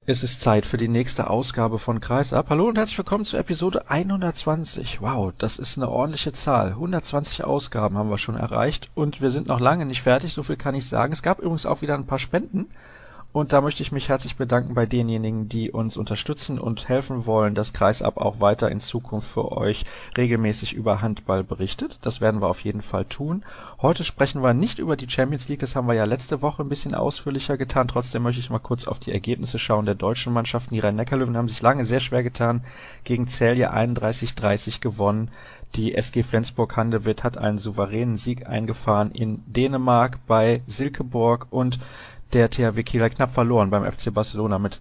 Es ist Zeit für die nächste Ausgabe von Kreisab. Hallo und herzlich willkommen zur Episode 120. Wow, das ist eine ordentliche Zahl. 120 Ausgaben haben wir schon erreicht und wir sind noch lange nicht fertig, so viel kann ich sagen. Es gab übrigens auch wieder ein paar Spenden. Und da möchte ich mich herzlich bedanken bei denjenigen, die uns unterstützen und helfen wollen, dass Kreisab auch weiter in Zukunft für euch regelmäßig über Handball berichtet. Das werden wir auf jeden Fall tun. Heute sprechen wir nicht über die Champions League, das haben wir ja letzte Woche ein bisschen ausführlicher getan. Trotzdem möchte ich mal kurz auf die Ergebnisse schauen der deutschen Mannschaften. Die Rhein-Neckar-Löwen haben sich lange sehr schwer getan, gegen Celje 31:30 gewonnen. Die SG Flensburg-Handewitt hat einen souveränen Sieg eingefahren in Dänemark bei Silkeborg und der THW Kiel hat knapp verloren beim FC Barcelona mit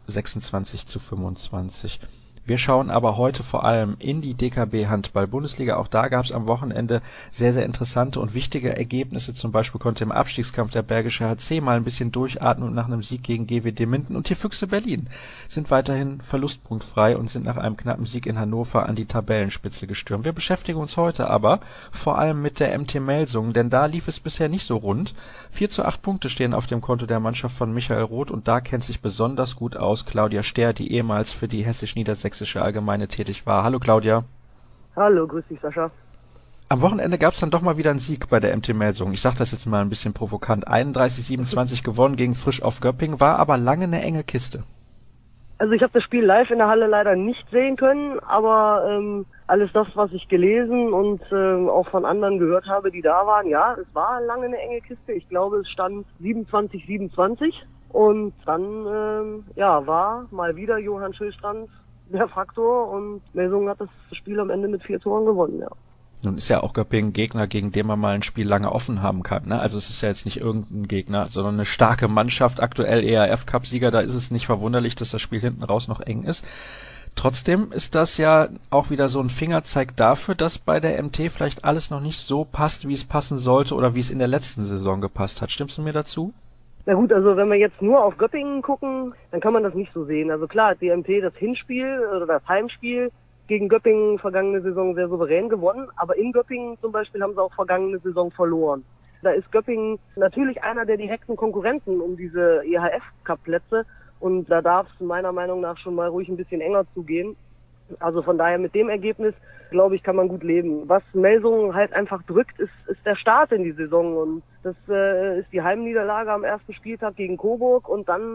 26:25. Wir schauen aber heute vor allem in die DKB Handball-Bundesliga. Auch da gab es am Wochenende sehr, sehr interessante und wichtige Ergebnisse. Zum Beispiel konnte im Abstiegskampf der Bergische HC mal ein bisschen durchatmen und nach einem Sieg gegen GWD Minden. Und die Füchse Berlin sind weiterhin verlustpunktfrei und sind nach einem knappen Sieg in Hannover an die Tabellenspitze gestürmt. Wir beschäftigen uns heute aber vor allem mit der MT Melsungen, denn da lief es bisher nicht so rund. 4:8 Punkte stehen auf dem Konto der Mannschaft von Michael Roth und da kennt sich besonders gut aus Claudia Stehr, die ehemals für die Hessisch-Niedersächsische Allgemeine tätig war. Hallo Claudia. Hallo, grüß dich Sascha. Am Wochenende gab es dann doch mal wieder einen Sieg bei der MT Melsungen. Ich sage das jetzt mal ein bisschen provokant. 31:27 gewonnen gegen Frisch auf Göppingen, war aber lange eine enge Kiste. Also ich habe das Spiel live in der Halle leider nicht sehen können, aber alles das, was ich gelesen und auch von anderen gehört habe, die da waren, ja, es war lange eine enge Kiste. Ich glaube, es stand 27:27 und dann war mal wieder Johann Schillstrand der Faktor und Melsungen hat das Spiel am Ende mit 4 Toren gewonnen, ja. Nun ist ja auch Göppingen Gegner, gegen den man mal ein Spiel lange offen haben kann. Ne? Also es ist ja jetzt nicht irgendein Gegner, sondern eine starke Mannschaft, aktuell ERF-Cup-Sieger. Da ist es nicht verwunderlich, dass das Spiel hinten raus noch eng ist. Trotzdem ist das ja auch wieder so ein Fingerzeig dafür, dass bei der MT vielleicht alles noch nicht so passt, wie es passen sollte oder wie es in der letzten Saison gepasst hat. Stimmst du mir dazu? Na gut, also wenn wir jetzt nur auf Göppingen gucken, dann kann man das nicht so sehen. Also klar hat die MT das Hinspiel oder das Heimspiel gegen Göppingen vergangene Saison sehr souverän gewonnen, aber in Göppingen zum Beispiel haben sie auch vergangene Saison verloren. Da ist Göppingen natürlich einer der direkten Konkurrenten um diese EHF-Cup-Plätze und da darf es meiner Meinung nach schon mal ruhig ein bisschen enger zugehen. Also von daher mit dem Ergebnis, glaube ich, kann man gut leben. Was Melsungen halt einfach drückt, ist der Start in die Saison und das ist die Heimniederlage am ersten Spieltag gegen Coburg und dann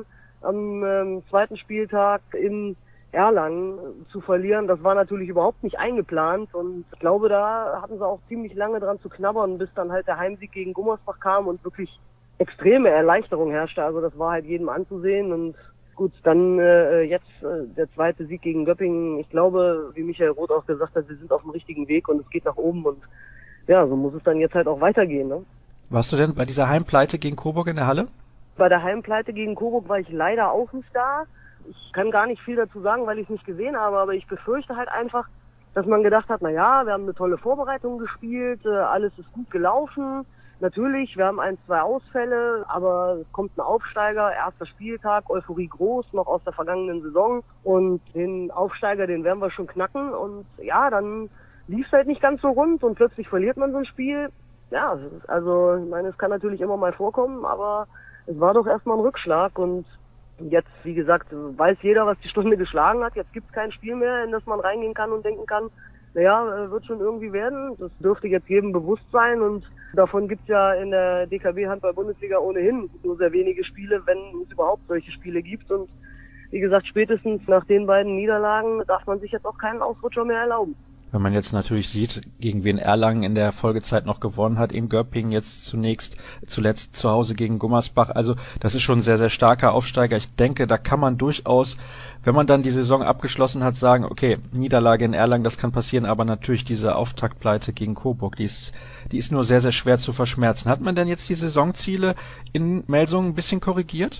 am zweiten Spieltag in Erlangen zu verlieren. Das war natürlich überhaupt nicht eingeplant und ich glaube, da hatten sie auch ziemlich lange dran zu knabbern, bis dann halt der Heimsieg gegen Gummersbach kam und wirklich extreme Erleichterung herrschte. Also das war halt jedem anzusehen und gut, dann jetzt der zweite Sieg gegen Göppingen. Ich glaube, wie Michael Roth auch gesagt hat, wir sind auf dem richtigen Weg und es geht nach oben und ja, so muss es dann jetzt halt auch weitergehen. Ne? Warst du denn bei dieser Heimpleite gegen Coburg in der Halle? Bei der Heimpleite gegen Coburg war ich leider auch nicht da. Ich kann gar nicht viel dazu sagen, weil ich es nicht gesehen habe, aber ich befürchte halt einfach, dass man gedacht hat, na ja, wir haben eine tolle Vorbereitung gespielt, alles ist gut gelaufen. Natürlich, wir haben 1, 2 Ausfälle, aber es kommt ein Aufsteiger, erster Spieltag, Euphorie groß, noch aus der vergangenen Saison und den Aufsteiger, den werden wir schon knacken und ja, dann lief es halt nicht ganz so rund und plötzlich verliert man so ein Spiel. Ja, also ich meine, es kann natürlich immer mal vorkommen, aber es war doch erstmal ein Rückschlag und jetzt, wie gesagt, weiß jeder, was die Stunde geschlagen hat. Jetzt gibt es kein Spiel mehr, in das man reingehen kann und denken kann, naja, wird schon irgendwie werden. Das dürfte jetzt jedem bewusst sein und davon gibt es ja in der DKB Handball-Bundesliga ohnehin nur sehr wenige Spiele, wenn es überhaupt solche Spiele gibt. Und wie gesagt, spätestens nach den beiden Niederlagen darf man sich jetzt auch keinen Ausrutscher mehr erlauben. Wenn man jetzt natürlich sieht, gegen wen Erlangen in der Folgezeit noch gewonnen hat, in Göppingen jetzt zuletzt zu Hause gegen Gummersbach. Also das ist schon ein sehr, sehr starker Aufsteiger. Ich denke, da kann man durchaus, wenn man dann die Saison abgeschlossen hat, sagen, okay, Niederlage in Erlangen, das kann passieren, aber natürlich diese Auftaktpleite gegen Coburg, die ist nur sehr, sehr schwer zu verschmerzen. Hat man denn jetzt die Saisonziele in Melsungen ein bisschen korrigiert?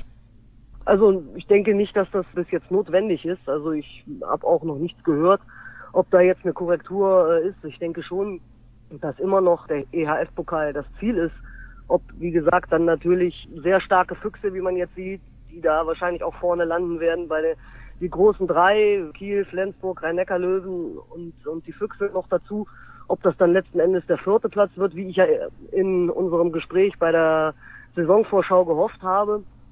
Also ich denke nicht, dass das bis jetzt notwendig ist. Also ich habe auch noch nichts gehört, ob da jetzt eine Korrektur ist. Ich denke schon, dass immer noch der EHF-Pokal das Ziel ist. Ob, wie gesagt, dann natürlich sehr starke Füchse, wie man jetzt sieht, die da wahrscheinlich auch vorne landen werden bei die großen 3, Kiel, Flensburg, Rhein-Neckar-Löwen und die Füchse noch dazu. Ob das dann letzten Endes der 4. Platz wird, wie ich ja in unserem Gespräch bei der Saisonvorschau gehofft habe.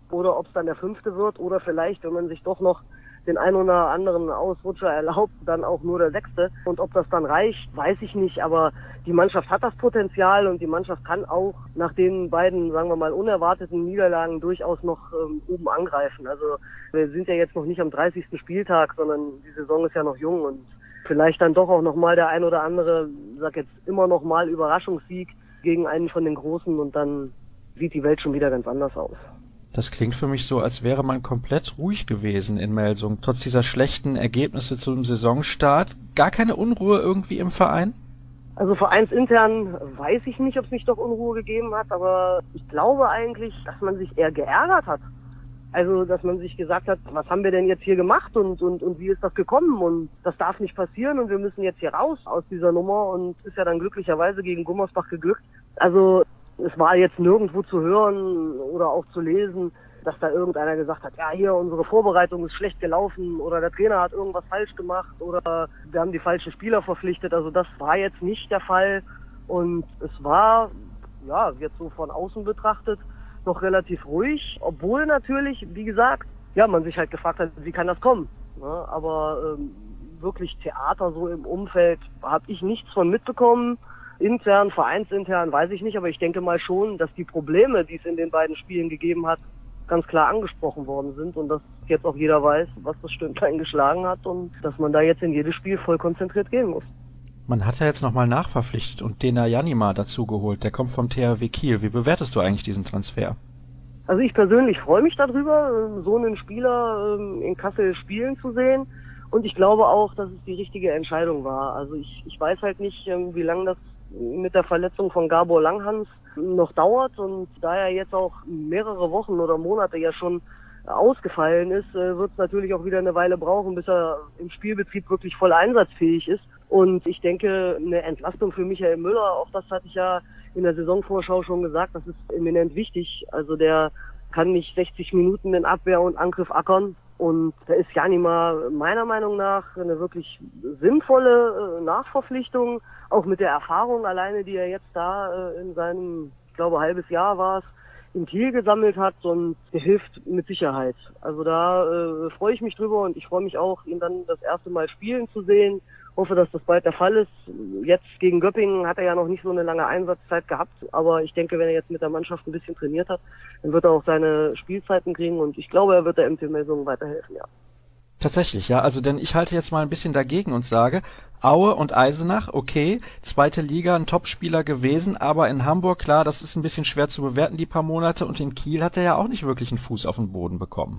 oder ob es dann der 5. wird oder vielleicht, wenn man sich doch noch den ein oder anderen Ausrutscher erlaubt, dann auch nur der 6. Und ob das dann reicht, weiß ich nicht. Aber die Mannschaft hat das Potenzial und die Mannschaft kann auch nach den beiden, sagen wir mal, unerwarteten Niederlagen durchaus noch oben angreifen. Also wir sind ja jetzt noch nicht am 30. Spieltag, sondern die Saison ist ja noch jung und vielleicht dann doch auch nochmal der ein oder andere, ich sag jetzt immer noch mal Überraschungssieg gegen einen von den Großen und dann sieht die Welt schon wieder ganz anders aus. Das klingt für mich so, als wäre man komplett ruhig gewesen in Melsung, trotz dieser schlechten Ergebnisse zum Saisonstart. Gar keine Unruhe irgendwie im Verein? Also vereinsintern weiß ich nicht, ob es nicht doch Unruhe gegeben hat, aber ich glaube eigentlich, dass man sich eher geärgert hat. Also, dass man sich gesagt hat, was haben wir denn jetzt hier gemacht und wie ist das gekommen und das darf nicht passieren und wir müssen jetzt hier raus aus dieser Nummer und ist ja dann glücklicherweise gegen Gummersbach geglückt. Also, es war jetzt nirgendwo zu hören oder auch zu lesen, dass da irgendeiner gesagt hat, ja hier, unsere Vorbereitung ist schlecht gelaufen oder der Trainer hat irgendwas falsch gemacht oder wir haben die falschen Spieler verpflichtet. Also das war jetzt nicht der Fall und es war, ja, jetzt so von außen betrachtet, noch relativ ruhig, obwohl natürlich, wie gesagt, ja, man sich halt gefragt hat, wie kann das kommen? Ja, aber wirklich Theater so im Umfeld habe ich nichts von mitbekommen. Intern, vereinsintern, weiß ich nicht, aber ich denke mal schon, dass die Probleme, die es in den beiden Spielen gegeben hat, ganz klar angesprochen worden sind und dass jetzt auch jeder weiß, was das Stündlein geschlagen hat und dass man da jetzt in jedes Spiel voll konzentriert gehen muss. Man hat ja jetzt nochmal nachverpflichtet und Dena Janima dazu geholt. Der kommt vom THW Kiel. Wie bewertest du eigentlich diesen Transfer? Also ich persönlich freue mich darüber, so einen Spieler in Kassel spielen zu sehen. Und ich glaube auch, dass es die richtige Entscheidung war. Also ich weiß halt nicht, wie lange das mit der Verletzung von Gabor Langhans noch dauert. Und da er jetzt auch mehrere Wochen oder Monate ja schon ausgefallen ist, wird es natürlich auch wieder eine Weile brauchen, bis er im Spielbetrieb wirklich voll einsatzfähig ist. Und ich denke, eine Entlastung für Michael Müller, auch das hatte ich ja in der Saisonvorschau schon gesagt, das ist eminent wichtig. Also der kann nicht 60 Minuten in Abwehr und Angriff ackern. Und da ist Janima meiner Meinung nach eine wirklich sinnvolle Nachverpflichtung, auch mit der Erfahrung alleine, die er jetzt da in seinem, ich glaube, halbes Jahr war es, in Kiel gesammelt hat und der hilft mit Sicherheit. Also da freue ich mich drüber und ich freue mich auch, ihn dann das erste Mal spielen zu sehen. Hoffe, dass das bald der Fall ist. Jetzt gegen Göppingen hat er ja noch nicht so eine lange Einsatzzeit gehabt, aber ich denke, wenn er jetzt mit der Mannschaft ein bisschen trainiert hat, dann wird er auch seine Spielzeiten kriegen und ich glaube, er wird der MT Melsungen weiterhelfen, ja. Tatsächlich, ja. Also denn ich halte jetzt mal ein bisschen dagegen und sage, Aue und Eisenach, okay, zweite Liga, ein Topspieler gewesen, aber in Hamburg, klar, das ist ein bisschen schwer zu bewerten, die paar Monate, und in Kiel hat er ja auch nicht wirklich einen Fuß auf den Boden bekommen.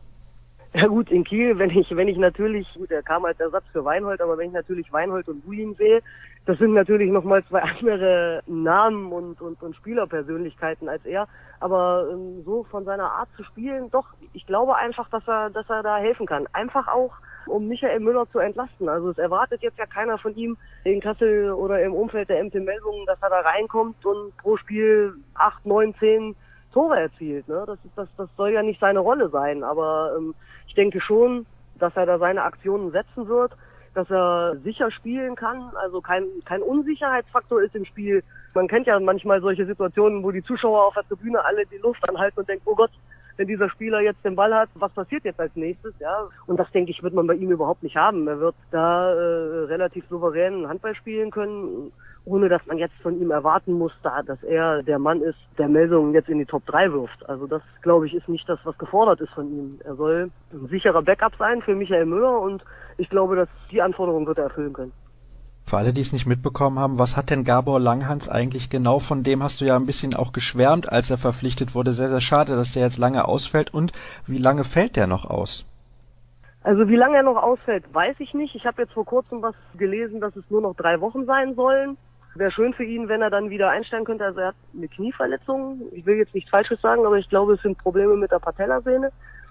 Ja gut, in Kiel, wenn ich natürlich, gut, er kam als Ersatz für Weinhold, aber wenn ich natürlich Weinhold und Buin sehe, das sind natürlich nochmal zwei andere Namen und Spielerpersönlichkeiten als er. Aber so von seiner Art zu spielen, doch, ich glaube einfach, dass er da helfen kann. Einfach auch, um Michael Müller zu entlasten. Also es erwartet jetzt ja keiner von ihm in Kassel oder im Umfeld der MT Melsungen, dass er da reinkommt und pro Spiel 8, 9, 10 Tore erzielt. Ne? Das soll ja nicht seine Rolle sein. Aber ich denke schon, dass er da seine Aktionen setzen wird, dass er sicher spielen kann, also kein Unsicherheitsfaktor ist im Spiel. Man kennt ja manchmal solche Situationen, wo die Zuschauer auf der Tribüne alle die Luft anhalten und denken, oh Gott, wenn dieser Spieler jetzt den Ball hat, was passiert jetzt als nächstes? Ja, und das, denke ich, wird man bei ihm überhaupt nicht haben. Er wird da relativ souverän Handball spielen können, ohne dass man jetzt von ihm erwarten muss, dass er der Mann ist, der Melsungen jetzt in die Top 3 wirft. Also das, glaube ich, ist nicht das, was gefordert ist von ihm. Er soll ein sicherer Backup sein für Michael Müller und ich glaube, dass die Anforderungen wird er erfüllen können. Für alle, die es nicht mitbekommen haben, was hat denn Gabor Langhans eigentlich genau? Von dem hast du ja ein bisschen auch geschwärmt, als er verpflichtet wurde. Sehr, sehr schade, dass der jetzt lange ausfällt. Und wie lange fällt der noch aus? Also wie lange er noch ausfällt, weiß ich nicht. Ich habe jetzt vor kurzem was gelesen, dass es nur noch 3 Wochen sein sollen. Wäre schön für ihn, wenn er dann wieder einsteigen könnte. Also er hat eine Knieverletzung. Ich will jetzt nichts Falsches sagen, aber ich glaube, es sind Probleme mit der Patellasehne.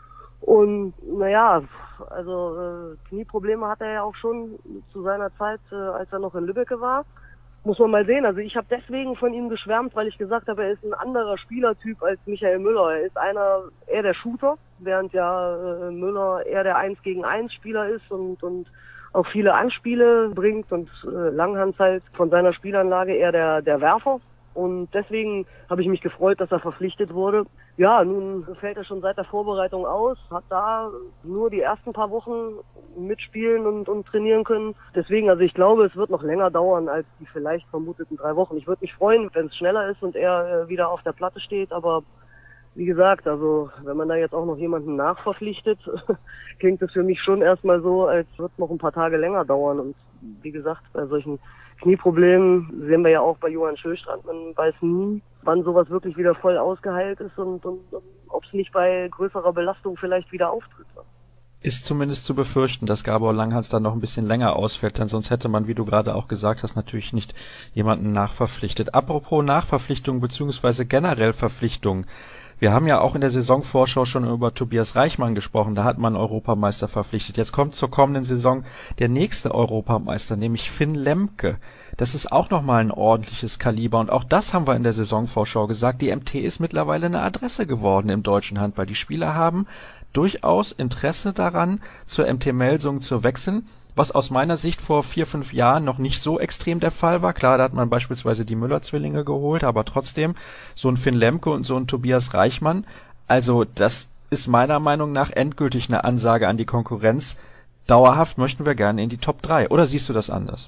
Und naja, also Knieprobleme hat er ja auch schon zu seiner Zeit, als er noch in Lübeck war. Muss man mal sehen. Also ich habe deswegen von ihm geschwärmt, weil ich gesagt habe, er ist ein anderer Spielertyp als Michael Müller. Er ist eher der Shooter, während ja Müller eher der 1-gegen-1 Spieler ist und auch viele Anspiele bringt und Langhans halt von seiner Spielanlage eher der Werfer. Und deswegen habe ich mich gefreut, dass er verpflichtet wurde. Ja, nun fällt er schon seit der Vorbereitung aus, hat da nur die ersten paar Wochen mitspielen und trainieren können. Deswegen, also ich glaube, es wird noch länger dauern als die vielleicht vermuteten 3 Wochen. Ich würde mich freuen, wenn es schneller ist und er wieder auf der Platte steht, aber wie gesagt, also wenn man da jetzt auch noch jemanden nachverpflichtet, klingt es für mich schon erstmal so, als würde es noch ein paar Tage länger dauern. Und wie gesagt, bei solchen Knieproblemen sehen wir ja auch bei Johann Schöstrand, man weiß nie, wann sowas wirklich wieder voll ausgeheilt ist und ob es nicht bei größerer Belastung vielleicht wieder auftritt. Ist zumindest zu befürchten, dass Gabor Langhans dann noch ein bisschen länger ausfällt, denn sonst hätte man, wie du gerade auch gesagt hast, natürlich nicht jemanden nachverpflichtet. Apropos Nachverpflichtung bzw. generell Verpflichtung. Wir haben ja auch in der Saisonvorschau schon über Tobias Reichmann gesprochen, da hat man Europameister verpflichtet. Jetzt kommt zur kommenden Saison der nächste Europameister, nämlich Finn Lemke. Das ist auch nochmal ein ordentliches Kaliber und auch das haben wir in der Saisonvorschau gesagt. Die MT ist mittlerweile eine Adresse geworden im deutschen Handball. Die Spieler haben durchaus Interesse daran, zur MT Melsungen zu wechseln, was aus meiner Sicht vor 4-5 Jahren noch nicht so extrem der Fall war. Klar, da hat man beispielsweise die Müller-Zwillinge geholt, aber trotzdem so ein Finn Lemke und so ein Tobias Reichmann, also das ist meiner Meinung nach endgültig eine Ansage an die Konkurrenz. Dauerhaft möchten wir gerne in die Top 3. Oder siehst du das anders?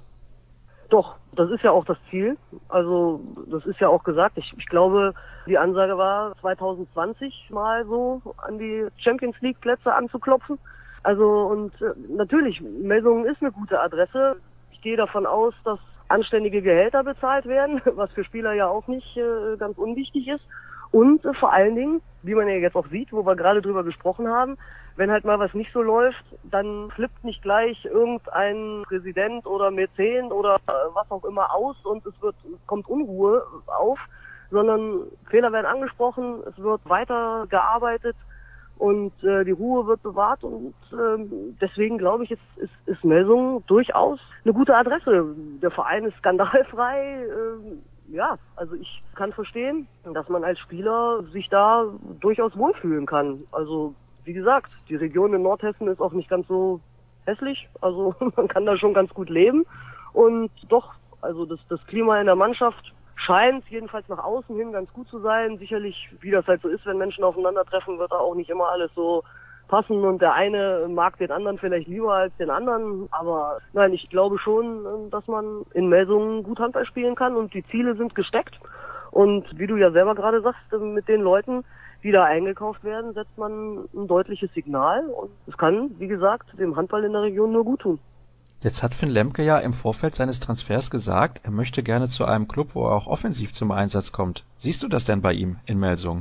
Doch, das ist ja auch das Ziel. Also das ist ja auch gesagt. Ich glaube, die Ansage war 2020 mal so an die Champions League Plätze anzuklopfen. Also und natürlich, Melsungen ist eine gute Adresse. Ich gehe davon aus, dass anständige Gehälter bezahlt werden, was für Spieler ja auch nicht ganz unwichtig ist. Und vor allen Dingen, wie man ja jetzt auch sieht, wo wir gerade drüber gesprochen haben, wenn halt mal was nicht so läuft, dann flippt nicht gleich irgendein Präsident oder Mäzen oder was auch immer aus und es kommt Unruhe auf, sondern Fehler werden angesprochen, es wird weiter gearbeitet und die Ruhe wird bewahrt und deswegen glaube ich, ist Melsungen durchaus eine gute Adresse. Der Verein ist skandalfrei. Ja, also ich kann verstehen, dass man als Spieler sich da durchaus wohlfühlen kann. Also wie gesagt, die Region in Nordhessen ist auch nicht ganz so hässlich. Also man kann da schon ganz gut leben. Und doch, also das Klima in der Mannschaft scheint jedenfalls nach außen hin ganz gut zu sein. Sicherlich, wie das halt so ist, wenn Menschen aufeinandertreffen, wird da auch nicht immer alles so passen und der eine mag den anderen vielleicht lieber als den anderen. Aber nein, ich glaube schon, dass man in Melsungen gut Handball spielen kann und die Ziele sind gesteckt. Und wie du ja selber gerade sagst, mit den Leuten, die da eingekauft werden, setzt man ein deutliches Signal. Und es kann, wie gesagt, dem Handball in der Region nur gut tun. Jetzt hat Finn Lemke ja im Vorfeld seines Transfers gesagt, er möchte gerne zu einem Club, wo er auch offensiv zum Einsatz kommt. Siehst du das denn bei ihm in Melsungen?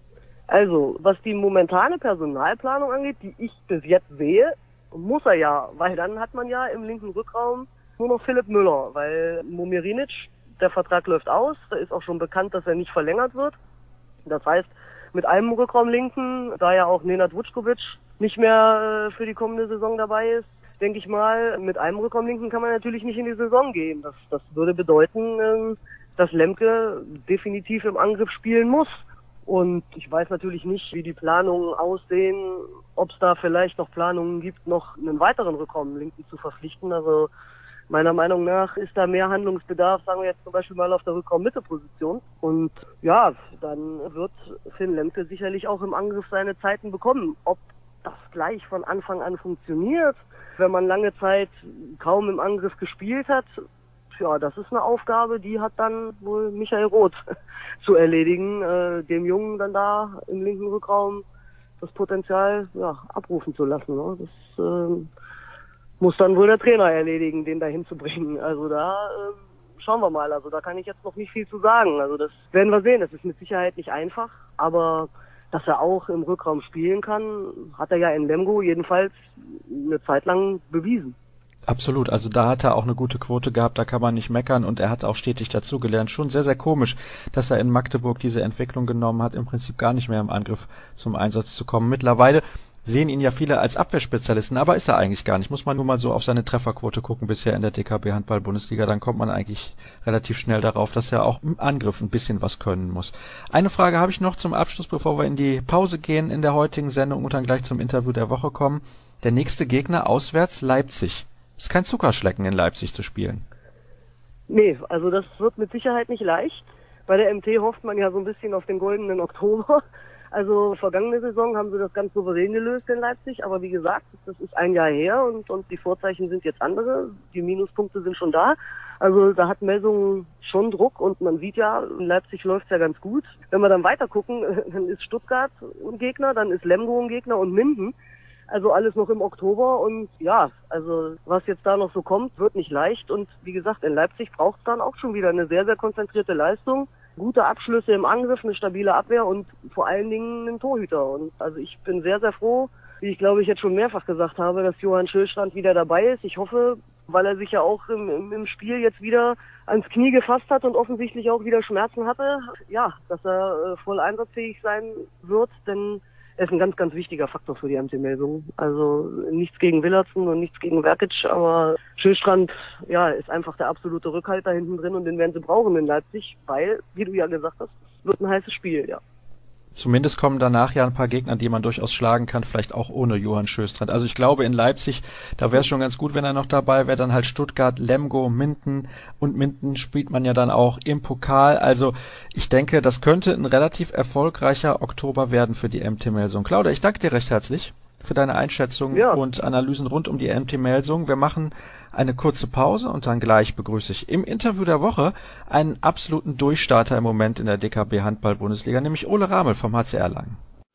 Also, was die momentane Personalplanung angeht, die ich bis jetzt sehe, muss er ja, weil dann hat man ja im linken Rückraum nur noch Philipp Müller, weil Momirinic, der Vertrag läuft aus, da ist auch schon bekannt, dass er nicht verlängert wird. Das heißt, mit einem Rückraumlinken, da ja auch Nenad Vučković nicht mehr für die kommende Saison dabei ist, denke ich mal, mit einem Rückraumlinken kann man natürlich nicht in die Saison gehen. Das würde bedeuten, dass Lemke definitiv im Angriff spielen muss. Und ich weiß natürlich nicht, wie die Planungen aussehen, ob es da vielleicht noch Planungen gibt, noch einen weiteren Rückraumlinken zu verpflichten. Also meiner Meinung nach ist da mehr Handlungsbedarf, sagen wir jetzt zum Beispiel mal auf der Rückraum-Mitte-Position. Und ja, dann wird Finn Lemke sicherlich auch im Angriff seine Zeiten bekommen. Ob das gleich von Anfang an funktioniert, wenn man lange Zeit kaum im Angriff gespielt hat, ja, das ist eine Aufgabe, die hat dann wohl Michael Roth zu erledigen, dem Jungen dann da im linken Rückraum das Potenzial abrufen zu lassen. Ne? Das muss dann wohl der Trainer erledigen, den da hinzubringen. Also da schauen wir mal. Also da kann ich jetzt noch nicht viel zu sagen. Also das werden wir sehen. Das ist mit Sicherheit nicht einfach, aber dass er auch im Rückraum spielen kann, hat er ja in Lemgo jedenfalls eine Zeit lang bewiesen. Absolut, also da hat er auch eine gute Quote gehabt, da kann man nicht meckern und er hat auch stetig dazugelernt. Schon sehr, sehr komisch, dass er in Magdeburg diese Entwicklung genommen hat, im Prinzip gar nicht mehr im Angriff zum Einsatz zu kommen. Mittlerweile sehen ihn ja viele als Abwehrspezialisten, aber ist er eigentlich gar nicht. Muss man nur mal so auf seine Trefferquote gucken bisher in der DKB Handball-Bundesliga, dann kommt man eigentlich relativ schnell darauf, dass er auch im Angriff ein bisschen was können muss. Eine Frage habe ich noch zum Abschluss, bevor wir in die Pause gehen in der heutigen Sendung und dann gleich zum Interview der Woche kommen. Der nächste Gegner auswärts Leipzig. Ist kein Zuckerschlecken, in Leipzig zu spielen. Nee, also das wird mit Sicherheit nicht leicht. Bei der MT hofft man ja so ein bisschen auf den goldenen Oktober. Also vergangene Saison haben sie das ganz souverän gelöst in Leipzig, aber wie gesagt, das ist ein Jahr her und die Vorzeichen sind jetzt andere, die Minuspunkte sind schon da. Also da hat Melsungen schon Druck und man sieht ja, in Leipzig läuft's ja ganz gut. Wenn wir dann weiter gucken, dann ist Stuttgart ein Gegner, dann ist Lemgo ein Gegner und Minden. Also alles noch im Oktober und ja, also was jetzt da noch so kommt, wird nicht leicht und wie gesagt, in Leipzig braucht's dann auch schon wieder eine sehr, sehr konzentrierte Leistung, gute Abschlüsse im Angriff, eine stabile Abwehr und vor allen Dingen einen Torhüter. Und also ich bin sehr, sehr froh, wie ich glaube ich jetzt schon mehrfach gesagt habe, dass Johann Schillstrand wieder dabei ist. Ich hoffe, weil er sich ja auch im Spiel jetzt wieder ans Knie gefasst hat und offensichtlich auch wieder Schmerzen hatte, ja, dass er voll einsatzfähig sein wird, denn er ist ein ganz, ganz wichtiger Faktor für die MT Melsungen. Also nichts gegen Willardson und nichts gegen Verkic, aber Schillstrand, ja, ist einfach der absolute Rückhalter hinten drin und den werden sie brauchen in Leipzig, weil, wie du ja gesagt hast, es wird ein heißes Spiel, ja. Zumindest kommen danach ja ein paar Gegner, die man durchaus schlagen kann, vielleicht auch ohne Johann Schillstrand. Also ich glaube in Leipzig, da wäre es schon ganz gut, wenn er noch dabei wäre, dann halt Stuttgart, Lemgo, Minden und Minden spielt man ja dann auch im Pokal. Also ich denke, das könnte ein relativ erfolgreicher Oktober werden für die MT Melsung. Claudia, ich danke dir recht herzlich für deine Einschätzungen und Analysen rund um die MT Melsung. Wir machen eine kurze Pause und dann gleich begrüße ich im Interview der Woche einen absoluten Durchstarter im Moment in der DKB Handball-Bundesliga, nämlich Ole Ramel vom HC Erlangen.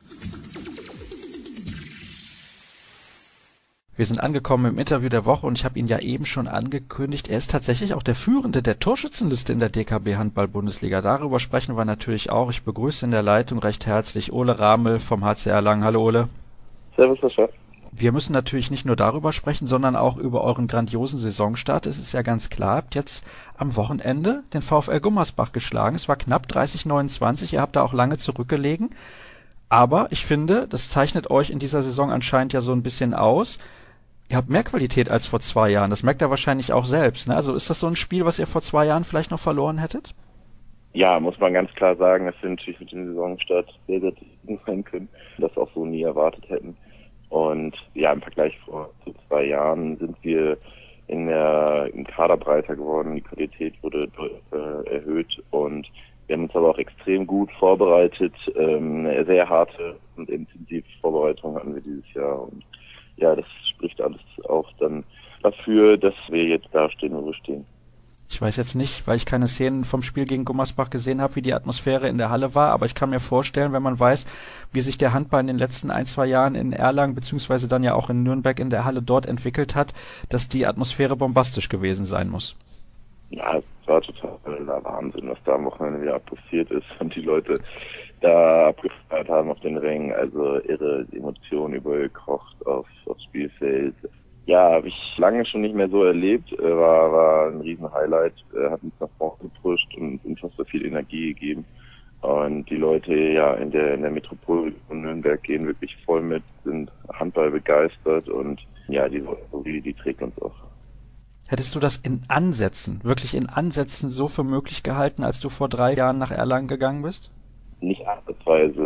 Wir sind angekommen im Interview der Woche und ich habe ihn ja eben schon angekündigt. Er ist tatsächlich auch der Führende der Torschützenliste in der DKB Handball-Bundesliga. Darüber sprechen wir natürlich auch. Ich begrüße in der Leitung recht herzlich Ole Ramel vom HC Erlangen. Hallo Ole. Servus, Herr Chef. Wir müssen natürlich nicht nur darüber sprechen, sondern auch über euren grandiosen Saisonstart. Es ist ja ganz klar, habt jetzt am Wochenende den VfL Gummersbach geschlagen. Es war knapp 30-29, ihr habt da auch lange zurückgelegen. Aber ich finde, das zeichnet euch in dieser Saison anscheinend ja so ein bisschen aus. Ihr habt mehr Qualität als vor 2 Jahren. Das merkt ihr wahrscheinlich auch selbst, ne? Also ist das so ein Spiel, was ihr vor 2 Jahren vielleicht noch verloren hättet? Ja, muss man ganz klar sagen, dass wir natürlich mit dem Saisonstart sehr, sehr zufrieden sein können. Das auch so nie erwartet hätten. Und ja, im Vergleich zu 2 Jahren sind wir im Kader breiter geworden, die Qualität wurde erhöht und wir haben uns aber auch extrem gut vorbereitet. Eine sehr harte und intensive Vorbereitung hatten wir dieses Jahr und ja, das spricht alles auch dann dafür, dass wir jetzt da stehen, wo wir stehen. Ich weiß jetzt nicht, weil ich keine Szenen vom Spiel gegen Gummersbach gesehen habe, wie die Atmosphäre in der Halle war, aber ich kann mir vorstellen, wenn man weiß, wie sich der Handball in den letzten 1-2 Jahren in Erlangen beziehungsweise dann ja auch in Nürnberg in der Halle dort entwickelt hat, dass die Atmosphäre bombastisch gewesen sein muss. Ja, es war total der Wahnsinn, was da am Wochenende wieder passiert ist und die Leute da abgefeiert haben auf den Rängen, also irre Emotionen übergekocht aufs Spielfeld. Ja, habe ich lange schon nicht mehr so erlebt, war ein riesen Highlight, hat uns nach vorne gepusht und unfassbar viel Energie gegeben. Und die Leute ja in der Metropole von Nürnberg gehen wirklich voll mit, sind Handball begeistert und ja, die trägt uns auch. Hättest du das wirklich in Ansätzen so für möglich gehalten, als du vor 3 Jahren nach Erlangen gegangen bist? Nicht ansatzweise,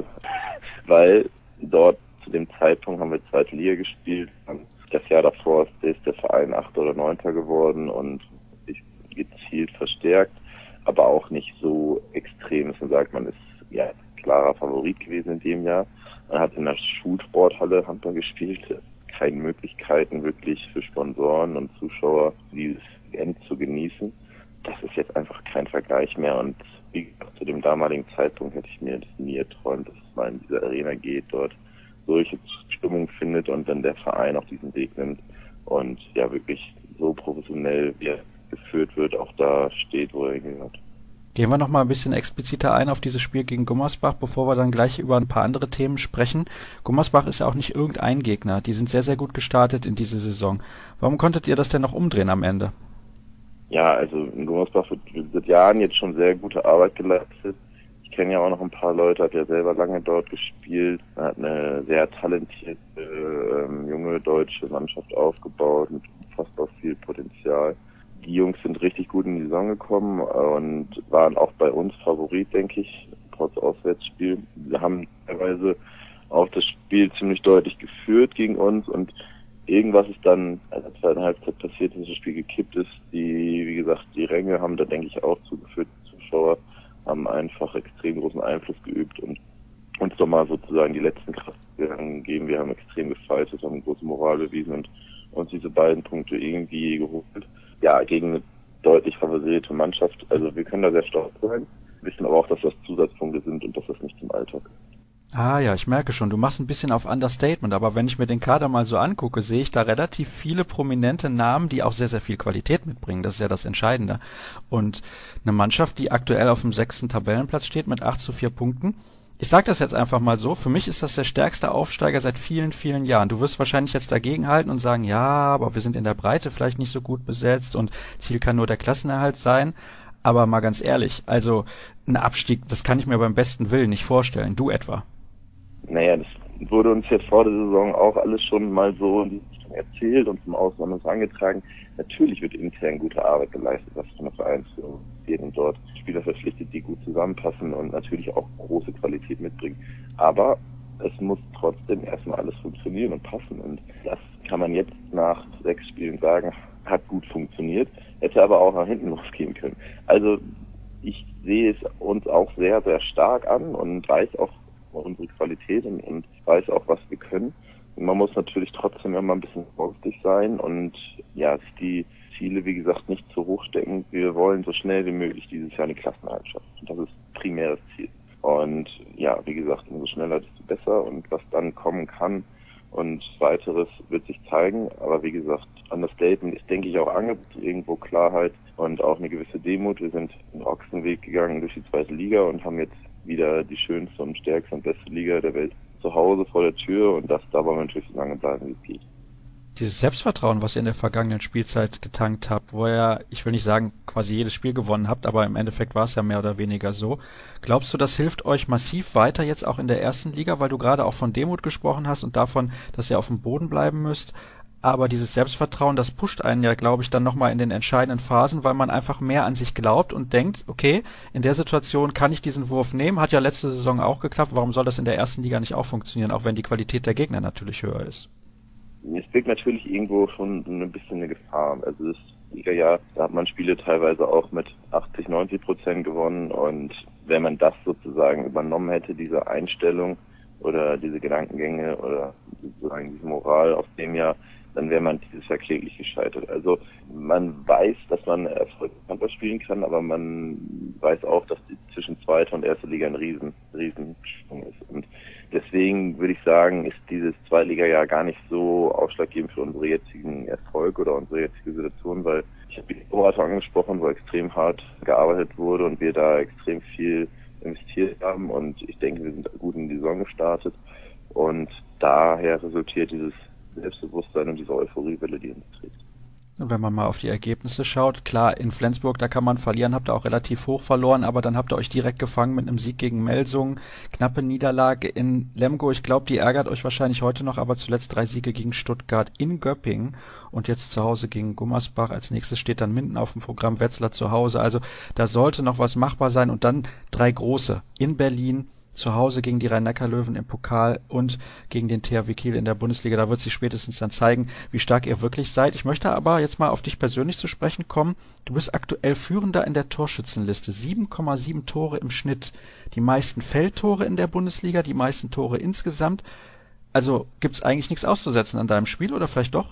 weil dort zu dem Zeitpunkt haben wir zweite Liga gespielt. Das Jahr davor ist der Verein 8. oder 9. geworden und sich gezielt verstärkt, aber auch nicht so extrem, dass man sagt, man ist ja klarer Favorit gewesen in dem Jahr. Man hat in der Schulsporthalle Handball gespielt, keine Möglichkeiten wirklich für Sponsoren und Zuschauer dieses End zu genießen. Das ist jetzt einfach kein Vergleich mehr und wie gesagt, zu dem damaligen Zeitpunkt hätte ich mir das nie erträumt, dass man in diese Arena geht, dort solche Stimmung findet und dann der Verein auch diesen Weg nimmt und ja wirklich so professionell, wie er geführt wird, auch da steht, wo er gehört. Gehen wir noch mal ein bisschen expliziter ein auf dieses Spiel gegen Gummersbach, bevor wir dann gleich über ein paar andere Themen sprechen. Gummersbach ist ja auch nicht irgendein Gegner. Die sind sehr, sehr gut gestartet in diese Saison. Warum konntet ihr das denn noch umdrehen am Ende? Ja, also in Gummersbach wird seit Jahren jetzt schon sehr gute Arbeit geleistet. Ich kenne ja auch noch ein paar Leute, hat ja selber lange dort gespielt, hat eine sehr talentierte junge deutsche Mannschaft aufgebaut mit fast auch viel Potenzial. Die Jungs sind richtig gut in die Saison gekommen und waren auch bei uns Favorit, denke ich, trotz Auswärtsspiel. Wir haben teilweise auch das Spiel ziemlich deutlich geführt gegen uns und irgendwas ist dann, als der zweiten Halbzeit passiert, dass das Spiel gekippt ist. Wie gesagt, die Ränge haben da, denke ich, auch zugeführt. Die Zuschauer haben einfach extrem großen Einfluss geübt und uns doch mal sozusagen die letzten Kraftwerke geben. Wir haben extrem gefeitet, haben große Moral bewiesen und uns diese beiden Punkte irgendwie geholt. Ja, gegen eine deutlich favorisierte Mannschaft. Also wir können da sehr stolz sein, wissen aber auch, dass das Zusatzpunkte sind und dass das nicht zum Alltag ist. Ah ja, ich merke schon, du machst ein bisschen auf Understatement, aber wenn ich mir den Kader mal so angucke, sehe ich da relativ viele prominente Namen, die auch sehr, sehr viel Qualität mitbringen. Das ist ja das Entscheidende. Und eine Mannschaft, die aktuell auf dem 6. Tabellenplatz steht mit 8:4 Punkten. Ich sage das jetzt einfach mal so, für mich ist das der stärkste Aufsteiger seit vielen, vielen Jahren. Du wirst wahrscheinlich jetzt dagegenhalten und sagen, ja, aber wir sind in der Breite vielleicht nicht so gut besetzt und Ziel kann nur der Klassenerhalt sein. Aber mal ganz ehrlich, also ein Abstieg, das kann ich mir beim besten Willen nicht vorstellen. Du etwa? Naja, das wurde uns jetzt vor der Saison auch alles schon mal so in die Richtung erzählt und zum Ausland angetragen. Natürlich wird intern gute Arbeit geleistet, was von der Vereinsführung geht und dort Spieler verpflichtet, die gut zusammenpassen und natürlich auch große Qualität mitbringen. Aber es muss trotzdem erstmal alles funktionieren und passen. Und das kann man jetzt nach 6 Spielen sagen, hat gut funktioniert, hätte aber auch nach hinten losgehen können. Also ich sehe es uns auch sehr, sehr stark an und weiß auch unsere Qualität und weiß auch, was wir können. Und man muss natürlich trotzdem immer ein bisschen vorsichtig sein und ja, sich die Ziele, wie gesagt, nicht zu hoch stecken. Wir wollen so schnell wie möglich dieses Jahr eine Klassenerhalt schaffen. Und das ist primäres Ziel. Und ja, wie gesagt, umso schneller, desto besser. Und was dann kommen kann und weiteres wird sich zeigen. Aber wie gesagt, Understatement ist, denke ich, auch angebracht, irgendwo Klarheit und auch eine gewisse Demut. Wir sind den Ochsenweg gegangen durch die 2. Liga und haben jetzt wieder die schönste und stärkste und beste Liga der Welt zu Hause vor der Tür. Und da wollen wir natürlich so lange bleiben, wie es geht. Dieses Selbstvertrauen, was ihr in der vergangenen Spielzeit getankt habt, wo ihr, ich will nicht sagen, quasi jedes Spiel gewonnen habt, aber im Endeffekt war es ja mehr oder weniger so. Glaubst du, das hilft euch massiv weiter jetzt auch in der ersten Liga, weil du gerade auch von Demut gesprochen hast und davon, dass ihr auf dem Boden bleiben müsst? Aber dieses Selbstvertrauen, das pusht einen ja, glaube ich, dann nochmal in den entscheidenden Phasen, weil man einfach mehr an sich glaubt und denkt, okay, in der Situation kann ich diesen Wurf nehmen, hat ja letzte Saison auch geklappt, warum soll das in der ersten Liga nicht auch funktionieren, auch wenn die Qualität der Gegner natürlich höher ist? Es birgt natürlich irgendwo schon ein bisschen eine Gefahr. Also das Liga-Jahr, da hat man Spiele teilweise auch mit 80-90% gewonnen und wenn man das sozusagen übernommen hätte, diese Einstellung oder diese Gedankengänge oder sozusagen diese Moral aus dem Jahr, dann wäre man dieses Jahr kläglich gescheitert. Also man weiß, dass man erfolgreich Handball spielen kann, aber man weiß auch, dass zwischen 2. und 1. Liga ein Riesensprung ist. Und deswegen würde ich sagen, ist dieses 2-Liga-Jahr gar nicht so ausschlaggebend für unseren jetzigen Erfolg oder unsere jetzige Situation, weil ich habe die Beratung angesprochen, wo extrem hart gearbeitet wurde und wir da extrem viel investiert haben und ich denke, wir sind gut in die Saison gestartet und daher resultiert dieses Selbstbewusstsein und diese Euphoriewelle, die uns trägt. Und wenn man mal auf die Ergebnisse schaut, klar, in Flensburg, da kann man verlieren, habt ihr auch relativ hoch verloren, aber dann habt ihr euch direkt gefangen mit einem Sieg gegen Melsungen, knappe Niederlage in Lemgo, ich glaube, die ärgert euch wahrscheinlich heute noch, aber zuletzt 3 Siege gegen Stuttgart in Göppingen und jetzt zu Hause gegen Gummersbach, als nächstes steht dann Minden auf dem Programm, Wetzlar zu Hause, also da sollte noch was machbar sein und dann 3 große in Berlin, zu Hause gegen die Rhein-Neckar-Löwen im Pokal und gegen den THW Kiel in der Bundesliga. Da wird sich spätestens dann zeigen, wie stark ihr wirklich seid. Ich möchte aber jetzt mal auf dich persönlich zu sprechen kommen. Du bist aktuell Führender in der Torschützenliste. 7,7 Tore im Schnitt. Die meisten Feldtore in der Bundesliga, die meisten Tore insgesamt. Also gibt's eigentlich nichts auszusetzen an deinem Spiel oder vielleicht doch?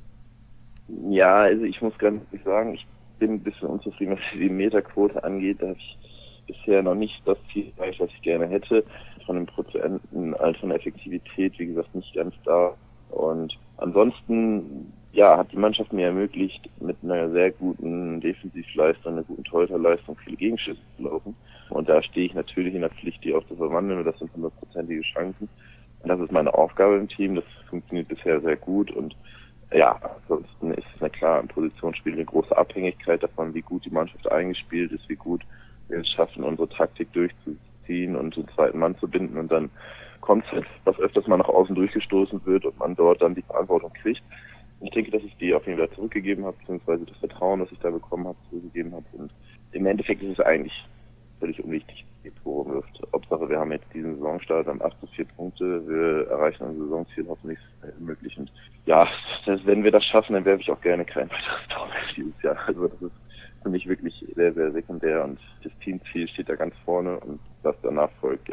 Ja, also ich muss ganz ehrlich sagen, ich bin ein bisschen unzufrieden, was die Meterquote angeht. Da habe ich bisher noch nicht das Ziel erreicht, was ich gerne hätte. Von den Prozenten, also von der Effektivität, wie gesagt, nicht ganz da. Und ansonsten, ja, hat die Mannschaft mir ermöglicht, mit einer sehr guten Defensivleistung, einer guten Torhüterleistung viele Gegenschüsse zu laufen. Und da stehe ich natürlich in der Pflicht, die auch zu verwandeln. Und das sind 100%ige Chancen. Und das ist meine Aufgabe im Team. Das funktioniert bisher sehr gut. Und ja, ansonsten ist es, na klar, im Positionsspiel eine große Abhängigkeit davon, wie gut die Mannschaft eingespielt ist, wie gut wir es schaffen, unsere Taktik durchzuziehen und den zweiten Mann zu binden und dann kommt es halt, was öfters mal nach außen durchgestoßen wird und man dort dann die Verantwortung kriegt. Ich denke, dass ich die auf jeden Fall zurückgegeben habe, beziehungsweise das Vertrauen, das ich da bekommen habe, zurückgegeben habe und im Endeffekt ist es eigentlich völlig unwichtig, die Tore wirft. Hauptsache, wir haben jetzt diesen Saisonstart, haben 8-4 Punkte, wir erreichen unser Saisonziel hoffentlich möglich und ja, wenn wir das schaffen, dann werfe ich auch gerne kein weiteres Tor mehr dieses Jahr. Also das ist für mich wirklich sehr, sehr sekundär und das Teamziel steht da ganz vorne und was danach folgt, ja,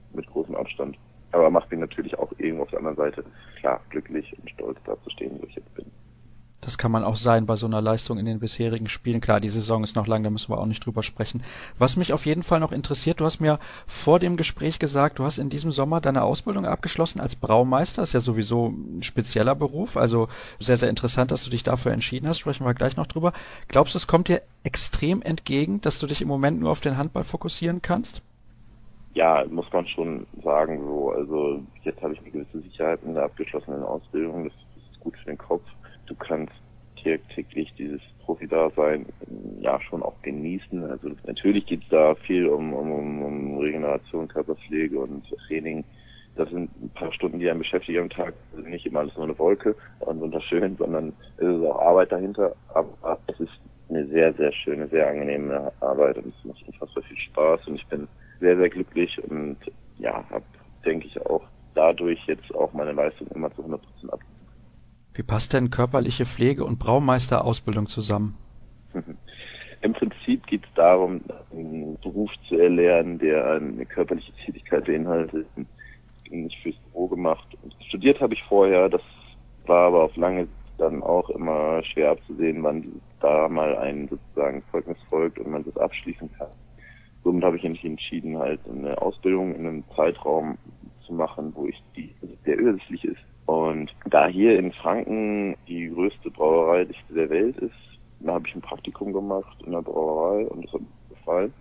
mit großem Abstand. Aber macht mich natürlich auch irgendwo auf der anderen Seite, klar, glücklich und stolz da zu stehen, wo ich jetzt bin. Das kann man auch sein bei so einer Leistung in den bisherigen Spielen. Klar, die Saison ist noch lang, da müssen wir auch nicht drüber sprechen. Was mich auf jeden Fall noch interessiert, du hast mir vor dem Gespräch gesagt, du hast in diesem Sommer deine Ausbildung abgeschlossen als Braumeister. Ist ja sowieso ein spezieller Beruf, also sehr, sehr interessant, dass du dich dafür entschieden hast. Sprechen wir gleich noch drüber. Glaubst du, es kommt dir extrem entgegen, dass du dich im Moment nur auf den Handball fokussieren kannst? Ja, muss man schon sagen, so. Also jetzt habe ich eine gewisse Sicherheit in der abgeschlossenen Ausbildung. Das ist gut für den Kopf. Du kannst täglich dieses Profi-Dasein ja schon auch genießen. Also natürlich geht es da viel um Regeneration, Körperpflege und Training. Das sind ein paar Stunden, die einen beschäftigen am Tag. Also nicht immer alles nur eine Wolke und wunderschön, sondern es ist auch Arbeit dahinter. Aber es ist eine sehr, sehr schöne, sehr angenehme Arbeit und es macht unfassbar viel Spaß und ich bin sehr, sehr glücklich und ja, habe, denke ich, auch dadurch jetzt auch meine Leistung immer zu 100% ab. Wie passt denn körperliche Pflege und Braumeisterausbildung zusammen? Im Prinzip geht es darum, einen Beruf zu erlernen, der eine körperliche Tätigkeit beinhaltet. Nicht fürs Büro gemacht. Studiert habe ich vorher, das war aber auf lange Sicht dann auch immer schwer abzusehen, wann da mal ein sozusagen Zeugnis folgt und man das abschließen kann. Somit habe ich mich entschieden, halt eine Ausbildung in einem Zeitraum zu machen, wo der übersichtlich ist. Und da hier in Franken die größte Brauereidichte der Welt ist, da habe ich ein Praktikum gemacht in der Brauerei und das hat mir gefallen.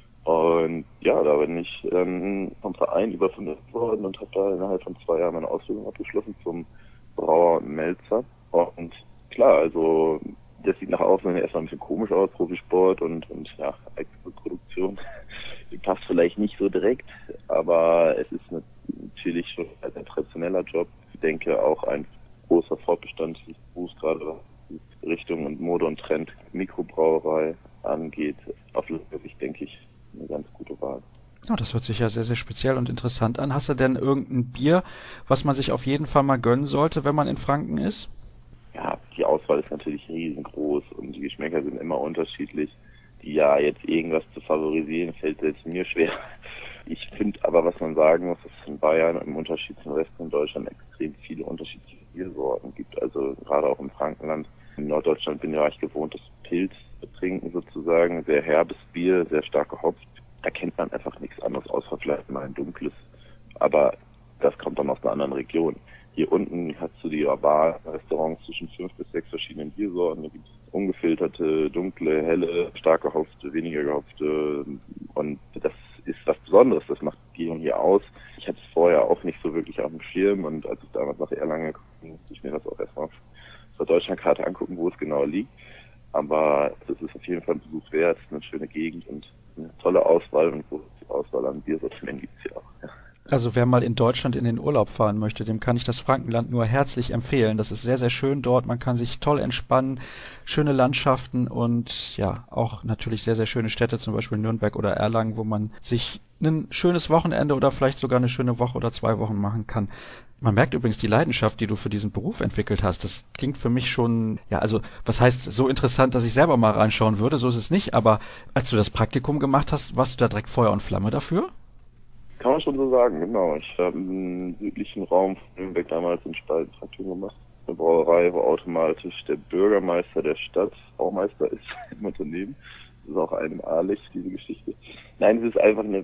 Und ja, da bin ich vom Verein überführt worden und habe da innerhalb von 2 Jahren meine Ausbildung abgeschlossen zum Brauer und Melzer. Und klar, also das sieht nach außen erstmal ein bisschen komisch aus, Profisport und ja, Produktion. Die passt vielleicht nicht so direkt, aber es ist natürlich schon ein traditioneller Job. Ich denke auch ein großer Fortbestand des Berufs, gerade was die Richtung und Mode und Trend Mikrobrauerei angeht. Auf lange Sicht denke ich eine ganz gute Wahl. Oh, das hört sich ja sehr, sehr speziell und interessant an. Hast du denn irgendein Bier, was man sich auf jeden Fall mal gönnen sollte, wenn man in Franken ist? Ja, die Auswahl ist natürlich riesengroß und die Geschmäcker sind immer unterschiedlich. Ja, jetzt irgendwas zu favorisieren, fällt selbst mir schwer. Ich finde aber, was man sagen muss, dass es in Bayern im Unterschied zum Rest von Deutschland extrem viele unterschiedliche Biersorten gibt. Also gerade auch im Frankenland. In Norddeutschland bin ich gewohnt, das Pilz zu trinken sozusagen. Sehr herbes Bier, sehr stark gehopft. Da kennt man einfach nichts anderes, außer vielleicht mal ein dunkles. Aber das kommt dann aus einer anderen Region. Hier unten hast du die Bar-Restaurants zwischen 5 bis 6 verschiedenen Biersorten. Da gibt es ungefilterte, dunkle, helle, stark gehopfte, weniger gehopfte. Und das ist was Besonderes. Das macht die Region hier aus. Ich hatte es vorher auch nicht so wirklich auf dem Schirm. Und als ich damals nach Erlangen kam, musste ich mir das auch erstmal auf der Deutschlandkarte angucken, wo es genau liegt. Aber das ist auf jeden Fall ein Besuch wert. Es ist eine schöne Gegend und eine tolle Auswahl. Und große Auswahl an Biersortimenten gibt es hier auch. Ja. Also wer mal in Deutschland in den Urlaub fahren möchte, dem kann ich das Frankenland nur herzlich empfehlen. Das ist sehr, sehr schön dort. Man kann sich toll entspannen, schöne Landschaften und ja, auch natürlich sehr, sehr schöne Städte, zum Beispiel Nürnberg oder Erlangen, wo man sich ein schönes Wochenende oder vielleicht sogar eine schöne Woche oder 2 Wochen machen kann. Man merkt übrigens die Leidenschaft, die du für diesen Beruf entwickelt hast. Das klingt für mich schon, ja, also was heißt so interessant, dass ich selber mal reinschauen würde, so ist es nicht. Aber als du das Praktikum gemacht hast, warst du da direkt Feuer und Flamme dafür? Kann man schon so sagen, genau. Ich habe im südlichen Raum von Nürnberg damals in Spalt ein Praktikum gemacht. Eine Brauerei, wo automatisch der Bürgermeister der Stadt Braumeister ist im Unternehmen. Das ist auch einmalig, diese Geschichte. Nein, es ist einfach eine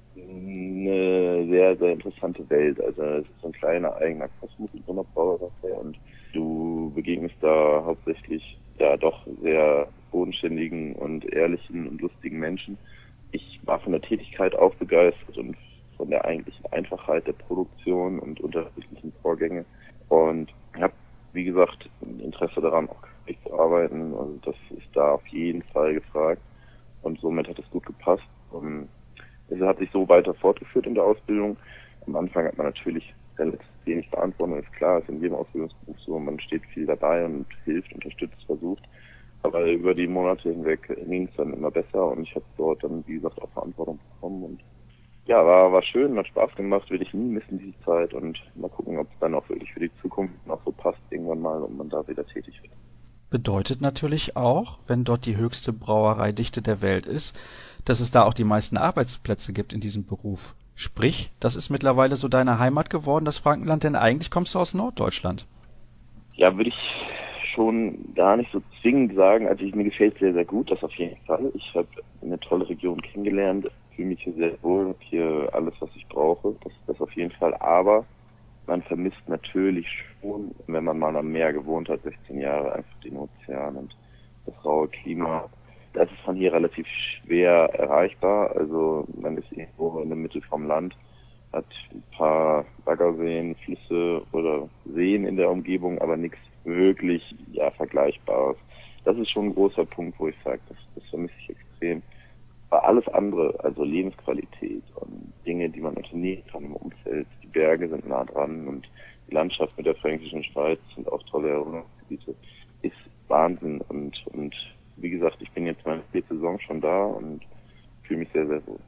sehr, sehr interessante Welt. Also es ist so ein kleiner eigener Kosmos in so einer Brauerei und du begegnest da hauptsächlich ja doch sehr bodenständigen und ehrlichen und lustigen Menschen. Ich war von der Tätigkeit auch begeistert und von der eigentlichen Einfachheit der Produktion und unterschiedlichen Vorgänge und habe, wie gesagt, ein Interesse daran, auch zu arbeiten und das ist da auf jeden Fall gefragt und somit hat es gut gepasst. Und es hat sich so weiter fortgeführt in der Ausbildung. Am Anfang hat man natürlich relativ wenig Verantwortung, ist klar, ist in jedem Ausbildungsberuf so, man steht viel dabei und hilft, unterstützt, versucht. Aber über die Monate hinweg ging es dann immer besser und ich habe dort dann, wie gesagt, auch Verantwortung bekommen und ja, war schön, hat Spaß gemacht, will ich nie missen, diese Zeit und mal gucken, ob es dann auch wirklich für die Zukunft noch so passt irgendwann mal und man da wieder tätig wird. Bedeutet natürlich auch, wenn dort die höchste Brauereidichte der Welt ist, dass es da auch die meisten Arbeitsplätze gibt in diesem Beruf. Sprich, das ist mittlerweile so deine Heimat geworden, das Frankenland, denn eigentlich kommst du aus Norddeutschland. Ja, würde ich schon gar nicht so zwingend sagen. Also mir gefällt sehr, sehr gut, das auf jeden Fall. Ich habe eine tolle Region kennengelernt, fühle mich hier sehr wohl, habe hier alles, was ich brauche, das auf jeden Fall. Aber man vermisst natürlich schon, wenn man mal am Meer gewohnt hat, 16 Jahre, einfach den Ozean und das raue Klima. Das ist von hier relativ schwer erreichbar. Also man ist irgendwo in der Mitte vom Land, hat ein paar Baggerseen, Flüsse oder Seen in der Umgebung, aber nichts wirklich Vergleichbares. Das ist schon ein großer Punkt, wo ich sage, das vermisse ich extrem. Aber alles andere, also Lebensqualität und Dinge, die man unternehmen kann im Umfeld, die Berge sind nah dran und die Landschaft mit der Fränkischen Schweiz sind auch tolle Erholungsgebiete, ist Wahnsinn. Und wie gesagt, ich bin jetzt meine 4. Saison schon da und fühle mich sehr, sehr wohl.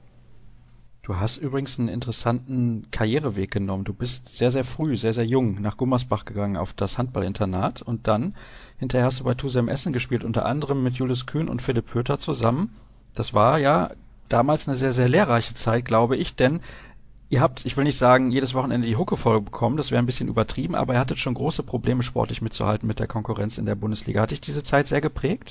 Du hast übrigens einen interessanten Karriereweg genommen. Du bist sehr, sehr früh, sehr, sehr jung nach Gummersbach gegangen auf das Handballinternat und dann hinterher hast du bei Tusem Essen gespielt, unter anderem mit Julius Kühn und Philipp Pöter zusammen. Das war ja damals eine sehr, sehr lehrreiche Zeit, glaube ich, denn ihr habt, ich will nicht sagen, jedes Wochenende die Hucke voll bekommen, das wäre ein bisschen übertrieben, aber ihr hattet schon große Probleme, sportlich mitzuhalten mit der Konkurrenz in der Bundesliga. Hat dich diese Zeit sehr geprägt?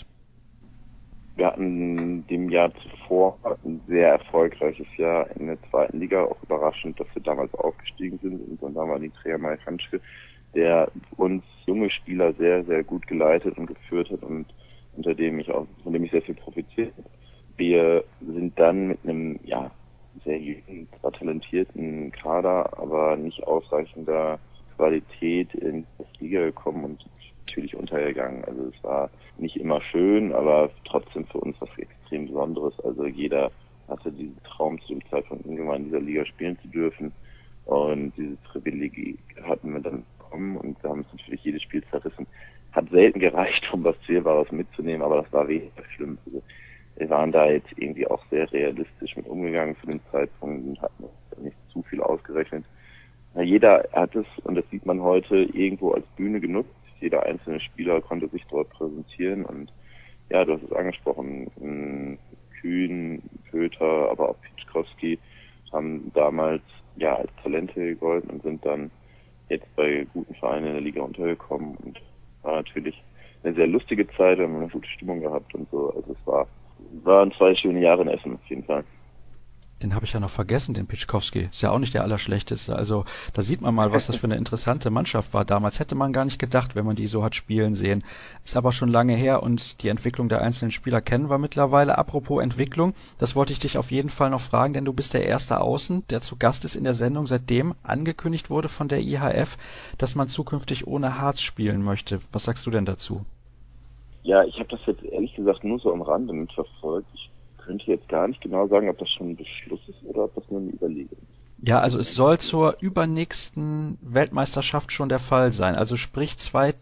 Wir hatten dem Jahr zuvor ein sehr erfolgreiches Jahr in der 2. Liga, auch überraschend, dass wir damals aufgestiegen sind. Und dann war die Trainer Mike Hanschke, der uns junge Spieler sehr, sehr gut geleitet und geführt hat und von dem ich sehr viel profitiert habe. Wir sind dann mit einem, sehr jungen, zwar talentierten Kader, aber nicht ausreichender Qualität in die Liga gekommen und natürlich untergegangen. Also es war nicht immer schön, aber trotzdem für uns was extrem Besonderes. Also jeder hatte diesen Traum zu dem Zeitpunkt, irgendwann in dieser Liga spielen zu dürfen. Und dieses Privileg hatten wir dann bekommen und wir haben uns natürlich jedes Spiel zerrissen. Hat selten gereicht, um was Zählbares mitzunehmen, aber das war weniger schlimm. Also wir waren da jetzt irgendwie auch sehr realistisch mit umgegangen für den Zeitpunkt und hatten nicht zu viel ausgerechnet. Jeder hat es, und das sieht man heute, irgendwo als Bühne genutzt. Jeder einzelne Spieler konnte sich dort präsentieren und du hast es angesprochen, Kühn, Pöter, aber auch Pitschkowski haben damals als Talente gegolten und sind dann jetzt bei guten Vereinen in der Liga untergekommen und war natürlich eine sehr lustige Zeit, haben eine gute Stimmung gehabt und so. Also es waren 2 schöne Jahre in Essen auf jeden Fall. Den habe ich ja noch vergessen, den Pitschkowski. Ist ja auch nicht der Allerschlechteste. Also da sieht man mal, was das für eine interessante Mannschaft war damals. Hätte man gar nicht gedacht, wenn man die so hat spielen sehen. Ist aber schon lange her und die Entwicklung der einzelnen Spieler kennen wir mittlerweile. Apropos Entwicklung, das wollte ich dich auf jeden Fall noch fragen, denn du bist der erste Außen, der zu Gast ist in der Sendung, seitdem angekündigt wurde von der IHF, dass man zukünftig ohne Harz spielen möchte. Was sagst du denn dazu? Ja, ich habe das jetzt ehrlich gesagt nur so am Rande mitverfolgt. Ich könnte jetzt gar nicht genau sagen, ob das schon ein Beschluss ist oder ob das nur eine Überlegung ist. Ja, also es soll zur übernächsten Weltmeisterschaft schon der Fall sein. Also sprich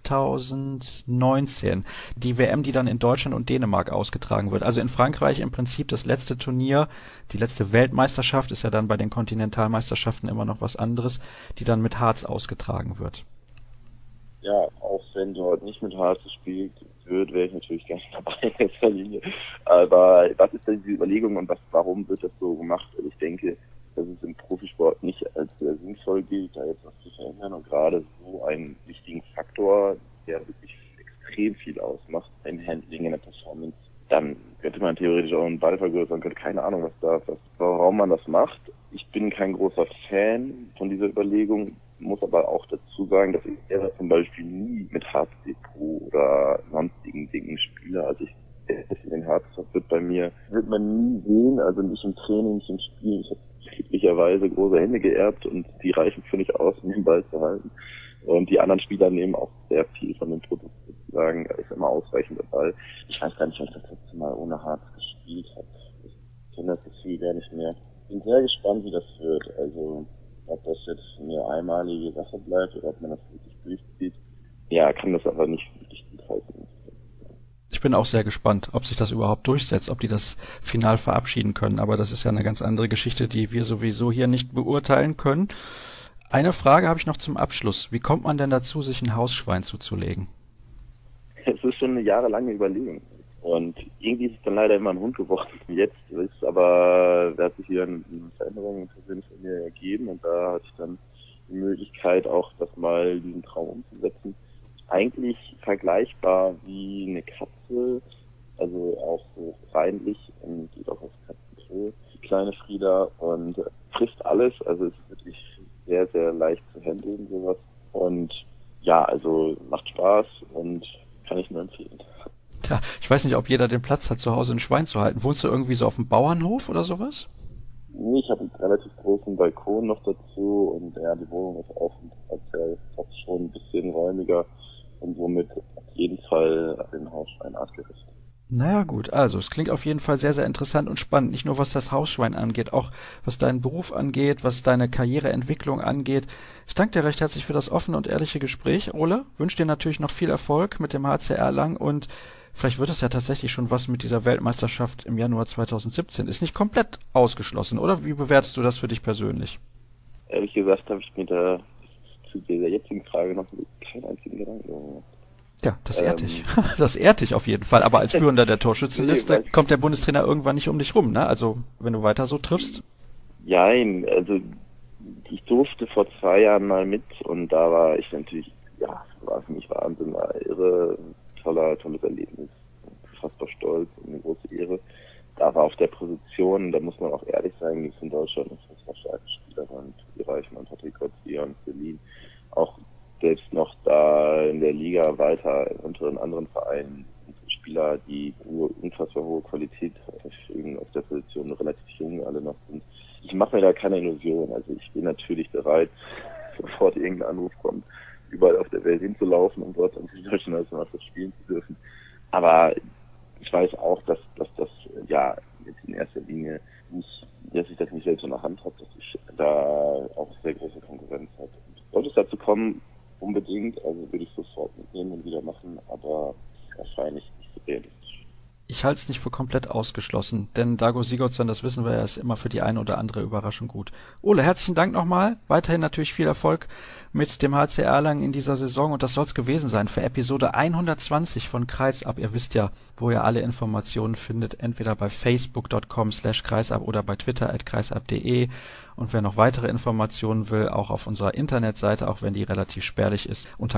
2019. Die WM, die dann in Deutschland und Dänemark ausgetragen wird. Also in Frankreich im Prinzip das letzte Turnier, die letzte Weltmeisterschaft ist ja dann bei den Kontinentalmeisterschaften immer noch was anderes, die dann mit Harz ausgetragen wird. Ja, auch wenn dort nicht mit Harz gespielt wird, wäre ich natürlich gerne dabei in der Linie. Aber was ist denn diese Überlegung und warum wird das so gemacht? Also ich denke, dass es im Profisport nicht als sehr sinnvoll gilt, da jetzt was zu verändern und gerade so einen wichtigen Faktor, der wirklich extrem viel ausmacht, im Handling, in der Performance, dann könnte man theoretisch auch einen Ball vergrößern, könnte keine Ahnung, warum man das macht. Ich bin kein großer Fan von dieser Überlegung, muss aber auch dazu sagen, dass ich selber zum Beispiel nie mit Harzdepot oder sonstigen Dingen spiele. Also den Harz wird man nie sehen, also nicht im Training, nicht im Spiel. Ich habe glücklicherweise große Hände geerbt und die reichen völlig aus, um den Ball zu halten. Und die anderen Spieler nehmen auch sehr viel von dem Produkt sozusagen. Da ist immer ausreichend der Ball. Ich weiß gar nicht, ob ich das letzte Mal ohne Harz gespielt habe. Ich kenne das Gefühl gar nicht mehr. Bin sehr gespannt, wie das wird. Also ob das jetzt eine einmalige Sache bleibt oder ob man das wirklich durchzieht. Ja, kann das aber nicht wirklich gut halten. Ich bin auch sehr gespannt, ob sich das überhaupt durchsetzt, ob die das final verabschieden können. Aber das ist ja eine ganz andere Geschichte, die wir sowieso hier nicht beurteilen können. Eine Frage habe ich noch zum Abschluss. Wie kommt man denn dazu, sich ein Hausschwein zuzulegen? Es ist schon eine jahrelange Überlegung. Und irgendwie ist es dann leider immer ein Hund geworden. Jetzt ist aber, da hat sich wieder eine Veränderung persönlich von mir ergeben und da hatte ich dann die Möglichkeit auch, das mal diesen Traum umzusetzen. Eigentlich vergleichbar wie eine Katze, also auch so reinlich und geht auch aufs Katzenklo. Die kleine Frieda und frisst alles, also ist wirklich sehr, sehr leicht zu handeln, sowas. Und ja, also macht Spaß und kann ich nur empfehlen. Tja, ich weiß nicht, ob jeder den Platz hat, zu Hause ein Schwein zu halten. Wohnst du irgendwie so auf dem Bauernhof oder sowas? Nee, ich habe einen relativ großen Balkon noch dazu und ja, die Wohnung ist auch fast schon ein bisschen räumiger und somit auf jeden Fall den Hausschwein artgerecht. Naja gut, also es klingt auf jeden Fall sehr, sehr interessant und spannend. Nicht nur was das Hausschwein angeht, auch was deinen Beruf angeht, was deine Karriereentwicklung angeht. Ich danke dir recht herzlich für das offene und ehrliche Gespräch, Ole. Wünsche dir natürlich noch viel Erfolg mit dem HC Erlangen und vielleicht wird es ja tatsächlich schon was mit dieser Weltmeisterschaft im Januar 2017. Ist nicht komplett ausgeschlossen, oder? Wie bewertest du das für dich persönlich? Ehrlich gesagt habe ich mir da zu dieser jetzigen Frage noch keinen einzigen Gedanken gemacht. Ja, das ehrt dich. Das ehrt dich auf jeden Fall. Aber als Führender der Torschützenliste kommt der Bundestrainer irgendwann nicht um dich rum, ne? Also, wenn du weiter so triffst. Nein, also ich durfte vor 2 Jahren mal mit und da war ich natürlich, ja, war für mich Wahnsinn, war irre, tolles Erlebnis, unfassbar stolz und eine große Ehre. Da war auf der Position, da muss man auch ehrlich sein, gibt es in Deutschland unfassbar starke Spieler, Tobi Reichmann, Patrick Gottsian, Berlin, auch selbst noch da in der Liga weiter unter den anderen Vereinen Spieler, die unfassbar hohe Qualität verfügen auf der Position, relativ jung alle noch sind. Ich mache mir da keine Illusion, also ich bin natürlich bereit, sofort irgendein Anruf kommt, überall auf der Welt hinzulaufen, um dort an die deutsche Nationalmannschaft spielen zu dürfen. Aber ich weiß auch, dass das ja jetzt in erster Linie nicht, dass ich das nicht selbst in der Hand habe, dass ich da auch sehr große Konkurrenz habe. Sollte es dazu kommen, unbedingt, also würde ich sofort mitnehmen und wieder machen, aber wahrscheinlich nicht so realistisch. Ich halte es nicht für komplett ausgeschlossen, denn Dago Sigurdsson, das wissen wir ja, ist immer für die eine oder andere Überraschung gut. Ole, herzlichen Dank nochmal. Weiterhin natürlich viel Erfolg mit dem HC Erlangen in dieser Saison und das soll es gewesen sein für Episode 120 von Kreisab. Ihr wisst ja, wo ihr alle Informationen findet, entweder bei facebook.com/kreisab oder bei Twitter @kreisab.de. Und wer noch weitere Informationen will, auch auf unserer Internetseite, auch wenn die relativ spärlich ist, unter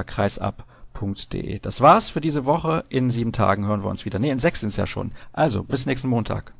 kreisab.de. Das war's für diese Woche. In 7 Tagen hören wir uns wieder. Nee, in 6 sind's ja schon. Also, bis nächsten Montag.